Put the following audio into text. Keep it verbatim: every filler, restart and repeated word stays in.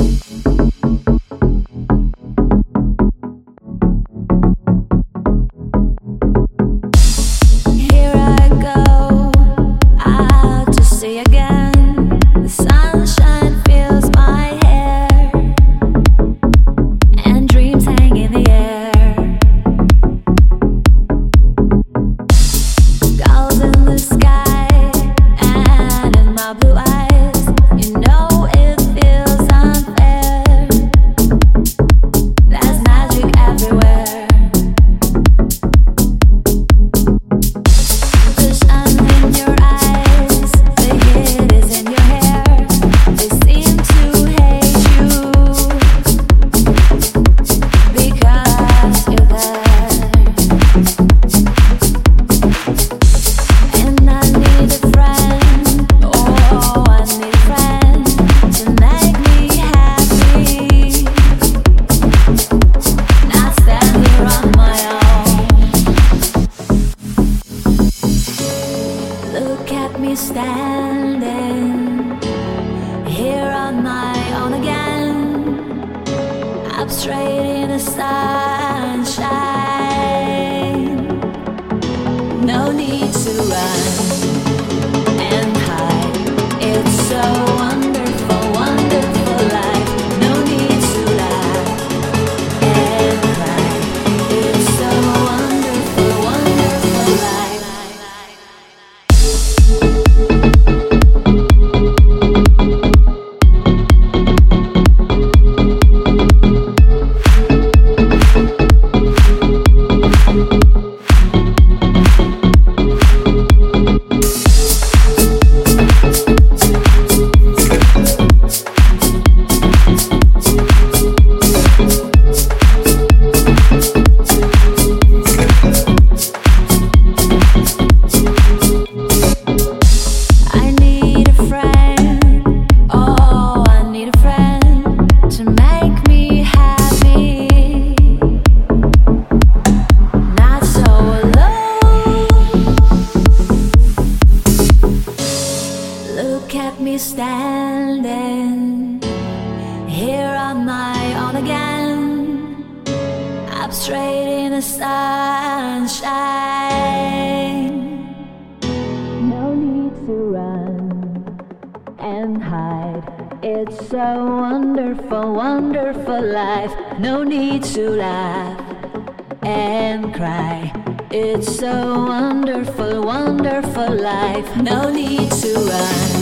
standing here on my own again, up straight in the sunshine. No need to run and hide. It's so wonderful, wonderful life. No need to laugh and cry. It's so wonderful, wonderful life. Look at me standing here on my own again, up straight in the sunshine. No need to run and hide. It's so wonderful, wonderful life. No need to laugh and cry. It's so wonderful, wonderful life. No need to run